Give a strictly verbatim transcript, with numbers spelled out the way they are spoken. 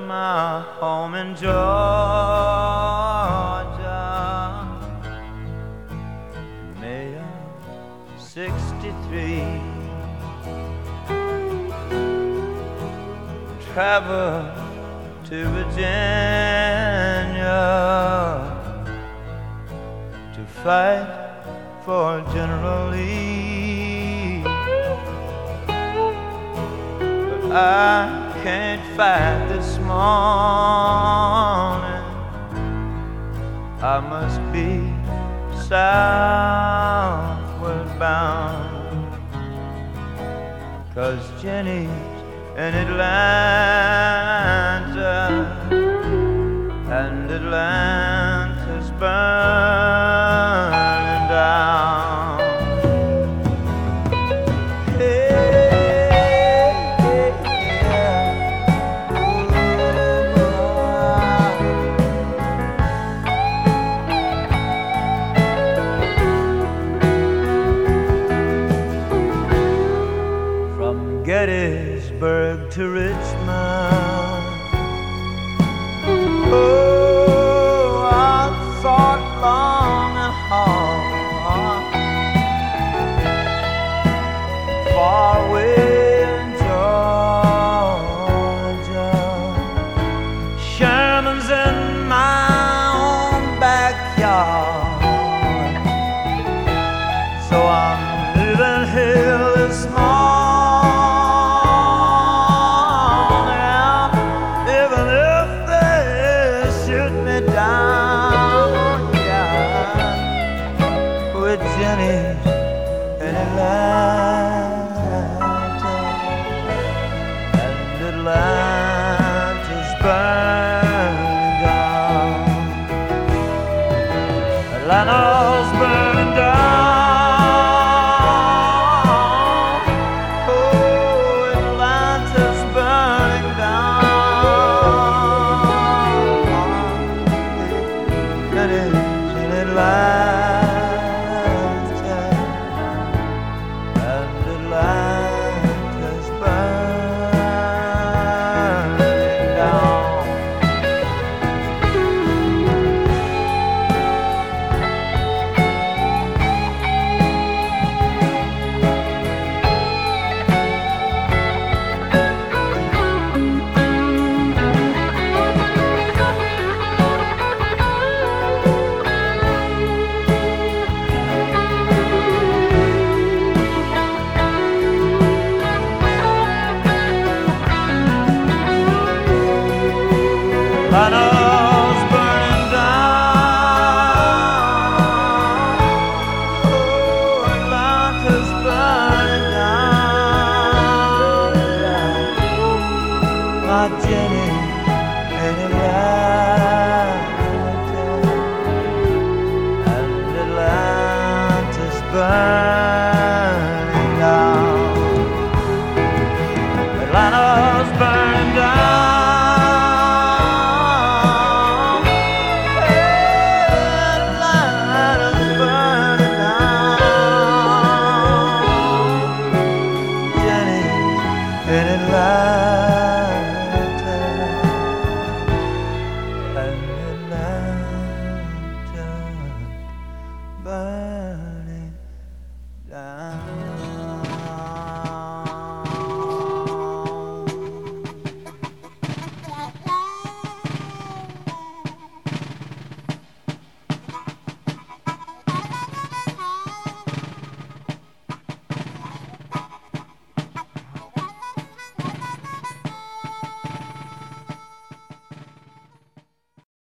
my home in Georgia, May of sixty-three. Travel to Virginia to fight for General Lee, but I can't fight this morning. I must be southward bound, 'cause Jenny's in Atlanta, and Atlanta's burning down. Hey, yeah. From Gettysburg to Richmond, oh, I thought long and hard, far away in Georgia, Sherman's in my own backyard, so I'm leaving here this morning. Jenny's in Atlanta, and Atlanta's burning down. Atlanta's burning down. Oh, Atlanta's burning down. Jenny's in Atlanta. Atlanta's burning down. Oh, Atlanta's burning down. My Jenny in Atlanta, and Atlanta's burning down. Atlanta's burning down. In Atlanta, and Atlanta burning down.